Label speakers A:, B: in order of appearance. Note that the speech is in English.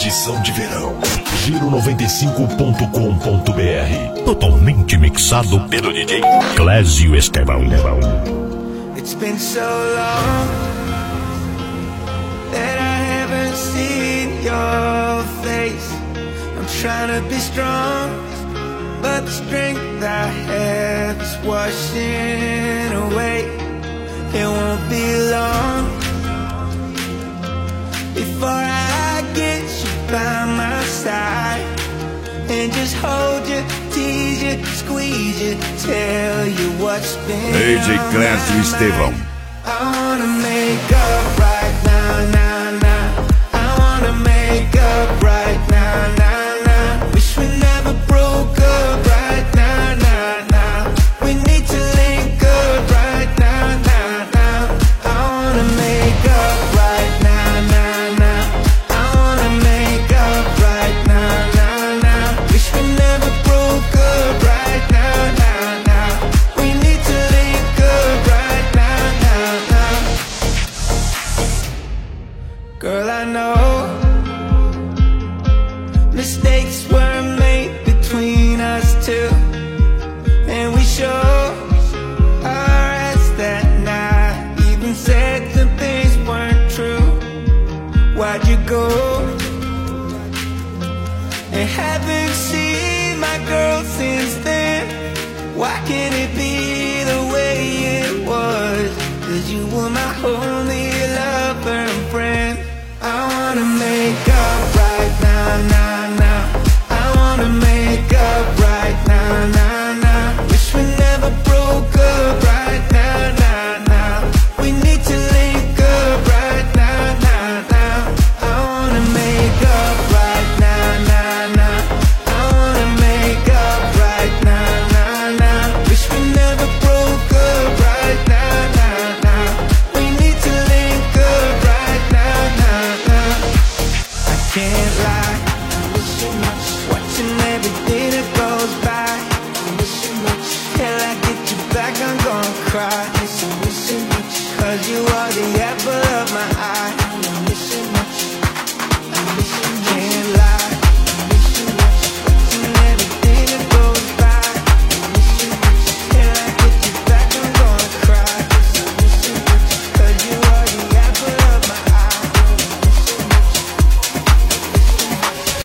A: edição de verão. Giro95.com.br. Totalmente mixado pelo DJ Clésio Estevão.
B: It's been so long that I haven't seen your face. I'm trying to be strong, but the strength I have is washing away. It won't be long before I get you by my side and just hold you, tease you, squeeze you, tell you what's been
C: DJ Clésio Estevão.
B: I wanna make up right now, now, now. I wanna make up right now, now, now. Wish we never broke up right now, now, now. We need to link up right now, now, now. I wanna make up right now, now, now. I wanna make up right now, now, now. Wish we never broke up right now, now, now. We need to link up right now, now, now. Girl, I know mistakes were made between us two, and we sure are as that night. Even said the things weren't true. Why'd you go? And haven't seen my girl since then. Why can't it be the way it was? 'Cause you were my